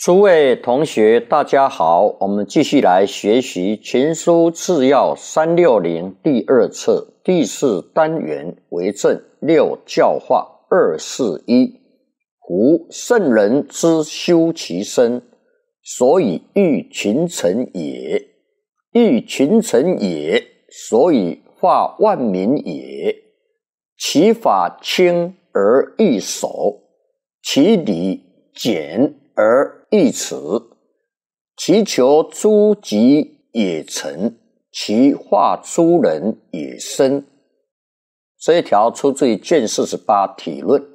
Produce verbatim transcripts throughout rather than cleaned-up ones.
诸位同学大家好，我们继续来学习群书治要三六零第二册第四单元为政六教化二四一。夫圣人之修其身，所以育群臣也；育群臣也，所以化万民也。其法轻而易守，其理简而易辞，其求诸己也诚，其化诸人也深。这一条出自于卷四十八体论。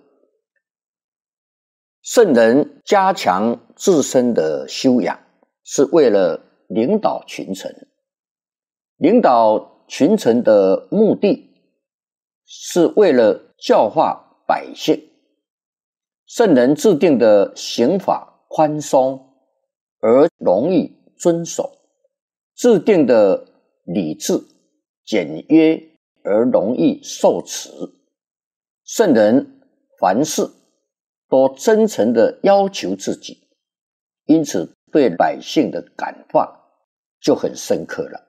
圣人加强自身的修养，是为了领导群臣。领导群臣的目的是为了教化百姓。圣人制定的刑法宽松而容易遵守，制定的礼制简约而容易受持。圣人凡事都真诚地要求自己，因此对百姓的感化就很深刻了。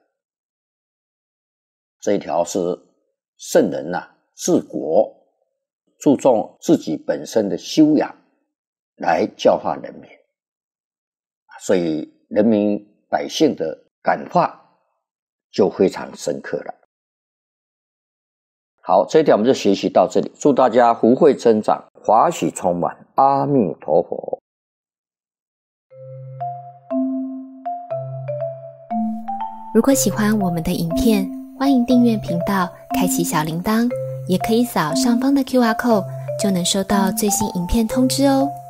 这一条是圣人啊治国注重自己本身的修养来教化人民，所以人民百姓的感化就非常深刻了。好，这一点我们就学习到这里，祝大家福慧增长，华喜充满，阿弥陀佛。 如果喜欢我们的影片，欢迎订阅频道，开启小铃铛，也可以扫上方的 Q R code， 就能收到最新影片通知哦。